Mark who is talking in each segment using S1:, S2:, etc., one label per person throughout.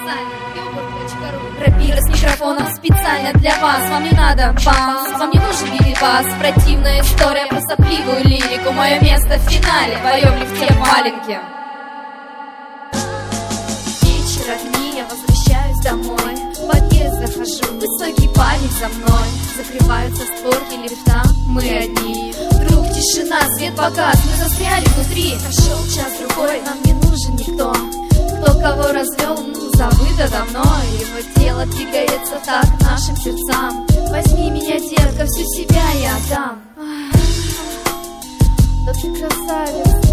S1: Рапира с микрофоном специально для вас. Вам не надо бамс, вам не нужен мини-бас. Противная история про сопливую лирику. Мое место в финале, твое в лифте маленьким. Вечер, огни, я возвращаюсь домой. В подъезд захожу, высокий парень за мной. Закрываются створки лифта, мы одни. Вдруг тишина, свет погас, мы застряли внутри. Прошел час-другой, нам не нужен никто. Кто кого развел, забыто давно. Его тело двигается так к нашим сердцам. Возьми меня, детка, всю себя я отдам. Да ты красавец.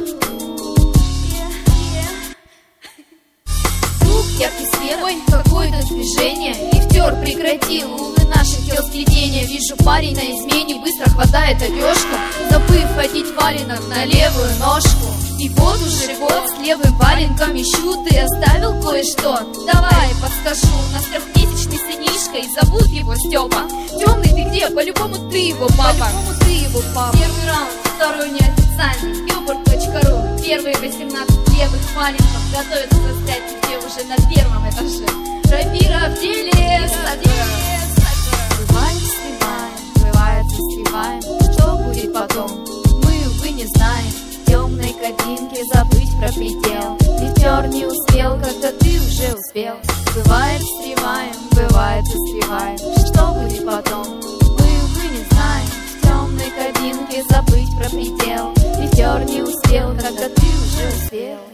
S1: Вдруг яркий свет, ой, какое-то движение. Лифтер прекратил, увы, наших тел сплетения. Вижу, парень на измене быстро хватает одежку, забыв одеть валенок на левую ножку. И вот уже год с левым валенком ищу. Ты оставил кое-что? Давай подскажу. У нас трехмесячный сынишка, и зовут его Степа. Темный ты где? По-любому ты его папа. По-любому ты его папа. Первый раунд, второй неофициальный. Ёбург.ру. Первые 18 левых валенков готовятся застрять где уже на первом этаже. Рапира в деле. Бывает, сливаем, бывает, застреваем. Что будет потом? Мы, увы, не знаем. В темной кабинке забыть про предел. Лифтер не успел, когда ты уже успел. Бывает, встреваем, бывает, застреваем. Что будет потом? Мы, увы, не знаем. В темной кабинке забыть про предел. Лифтер не успел, когда ты уже успел.